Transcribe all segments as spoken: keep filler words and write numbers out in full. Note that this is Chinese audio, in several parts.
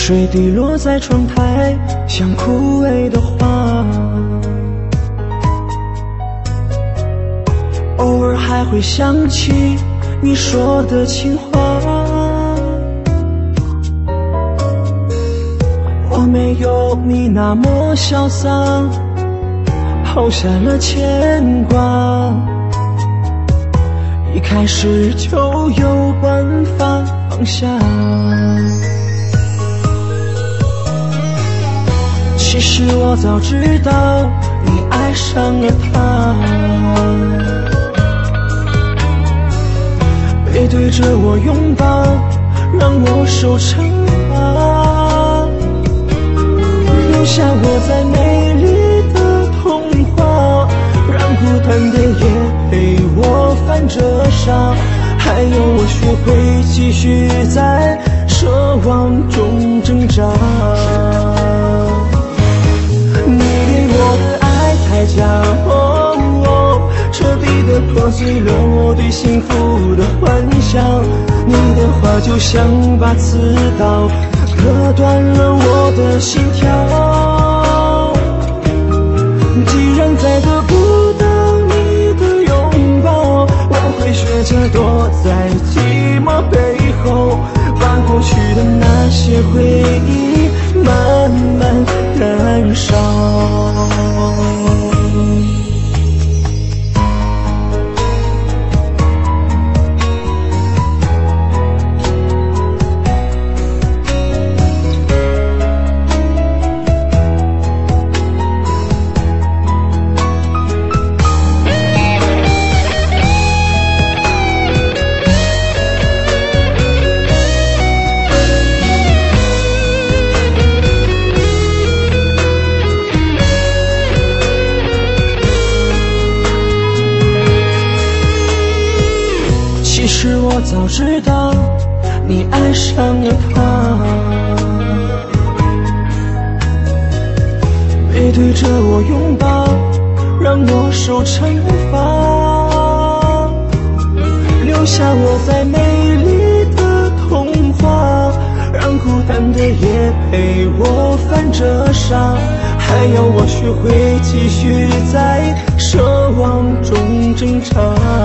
水滴落在窗台，像枯萎的花。偶尔还会想起你说的情话。我没有你那么潇洒，抛下了牵挂。一开始就有办法放下。其实我早知道你爱上了他，背对着我拥抱，让我受惩罚，留下我在美丽的童话，让孤单的夜陪我翻着沙，还有我学会继续在奢望中挣扎。你给我的爱太假，哦哦，彻底的破碎了我对幸福的幻想。你的话就像把刺刀，割断了我的心跳。既然再得不到你的拥抱，我会学着躲在寂寞背后，把过去的那些回忆慢慢燃烧。其实我早知道你爱上了他，背对着我拥抱，让我受惩罚，留下我在美丽的童话，让孤单的夜陪我翻着沙，还要我学会继续在奢望中挣扎。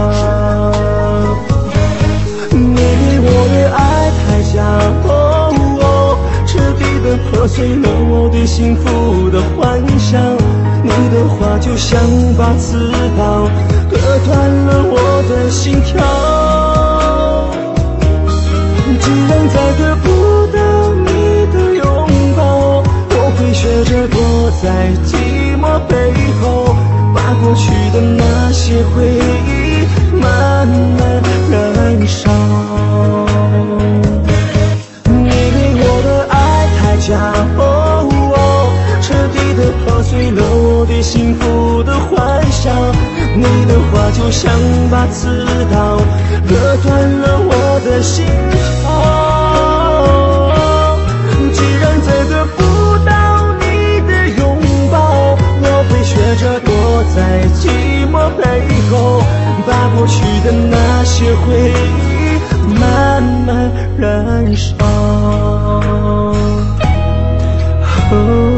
你给我的爱太假，哦哦，彻底的破碎了我对幸福的幻想。你的话就像把刺刀，割断了我的心跳。既然再得不到你的拥抱，我会学着躲在寂寞背后，把过去的那些回忆慢慢燃烧。你给我的爱太假，哦哦，彻底的破碎了我对幸福的幻想。你的话就像把刺刀，割断了我的心跳。既然再得不到你的拥抱，我会学着躲在寂寞背后，把过去的那些回忆慢慢燃烧。哦